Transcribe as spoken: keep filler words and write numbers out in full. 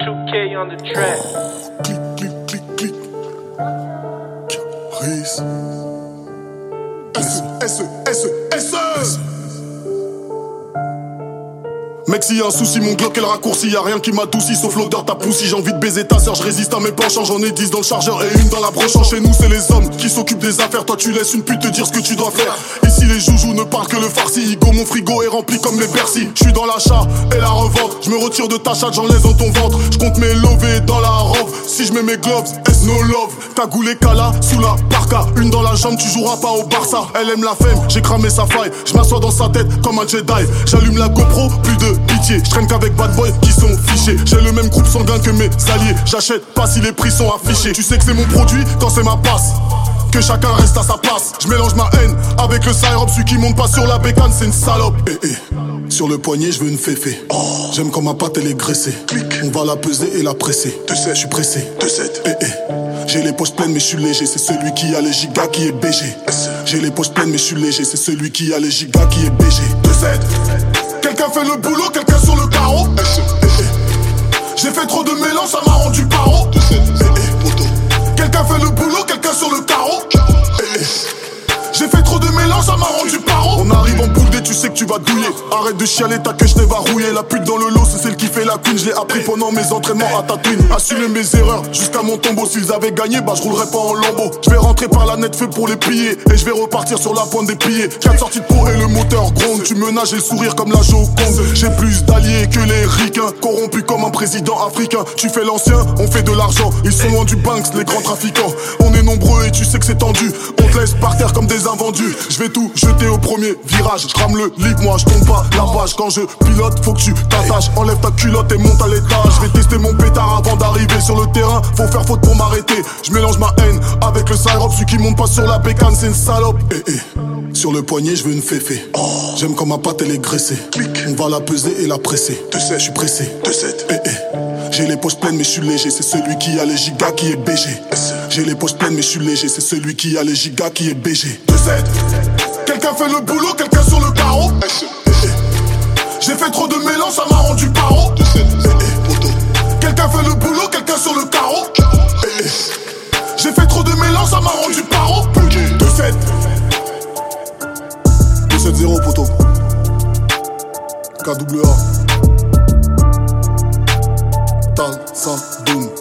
two K on the track. Clic, clic, clic, clic. Caris. S, S, S, S, S. Mec, s'il y a un souci, mon Glock est le raccourci. Y'a rien qui m'adoucit sauf l'odeur ta poussie. J'ai envie de baiser ta sœur, je résiste à mes penchants. J'en ai dix dans le chargeur et une dans la broche. Chez nous, c'est les hommes qui s'occupent des affaires. Toi, tu laisses une pute te dire ce que tu dois faire. Ici, les joujoux ne parlent que le farci. Igo, mon frigo est rempli comme les Bercy. Je suis dans l'achat et la revente. Je me retire de ta chatte, j'en laisse dans ton ventre. Je compte mes lovés dans la robe. Si je mets mes gloves, S no love. Cagoulé Kala sous la parka. Une dans la jambe, tu joueras pas au Barça. Elle aime la femme, j'ai cramé sa faille. Je m'assois dans sa tête comme un Jedi. J'allume la GoPro, plus de pitié. Je traîne qu'avec bad boys qui sont fichés. J'ai le même groupe sanguin que mes alliés. J'achète pas si les prix sont affichés. Tu sais que c'est mon produit quand c'est ma passe. Que chacun reste à sa place. Je mélange ma haine avec le syrup. Celui qui monte pas sur la bécane, c'est une salope. Eh eh. Sur le poignet, je veux une féfé. Oh. J'aime quand ma pâte elle est graissée. Clic. On va la peser et la presser. De sept, je suis pressé. De sept. Eh eh. J'ai les poches pleines mais je suis léger. C'est celui qui a les gigas qui est B G. J'ai les poches pleines mais je suis léger. C'est celui qui a les gigas qui est B G. De sept. Quelqu'un fait le boulot, quelqu'un sur le carreau. J'ai fait trop de mélange, ça m'a rendu paro. Quelqu'un fait le boulot, quelqu'un sur le carreau. J'ai fait trop de mélange, ça m'a rendu paro. On arrive en boule tu sais que tu vas douiller. Arrête de chialer, ta queue, je t'ai va rouiller. La pute dans le lot, c'est celle qui fait la queen. Je l'ai appris pendant mes entraînements à Tatooine. Assumer mes erreurs jusqu'à mon tombeau. S'ils avaient gagné, bah je roulerais pas en lambeau. Je vais rentrer par la net fait pour les plier. Et je vais repartir sur la pointe des pliés. Quatre sorties de peau et le moteur gronde. Tu me nages et le sourire comme la Joconde. J'ai plus d'alliés que les ricains. Corrompus comme un président africain. Tu fais l'ancien, on fait de l'argent. Ils sont loin du Banks, les grands trafiquants. On est nombreux et tu sais que c'est tendu. On te laisse par terre comme des invendus. Je vais tout jeter au premier virage. Je rame le livre, moi je tombe pas la page. Quand je pilote, faut que tu t'attaches. Enlève ta culotte et monte à l'étage. Je vais tester mon pétard avant d'arriver sur le terrain. Faut faire faute pour m'arrêter. Je mélange ma haine avec le syrup. Celui qui monte pas sur la bécane, c'est une salope. Eh eh. Sur le poignet, je veux une féfé. Oh. J'aime quand ma pâte elle est graissée. Clic. On va la peser et la presser. De sept, je suis pressé. De sept. Eh eh. J'ai les poches pleines mais je suis léger. C'est celui qui a les gigas qui est B G. J'ai les poches pleines mais je suis léger. C'est celui qui a les gigas qui est B G. De sept. Quelqu'un fait le boulot, quelqu'un sur le carreau. J'ai fait trop de mélange, ça m'a rendu paro. Quelqu'un fait le boulot, quelqu'un sur le carreau. J'ai fait trop de mélange, ça m'a rendu paro. deux sept. deux sept zéro poto. K W A. Tal, sa, doum.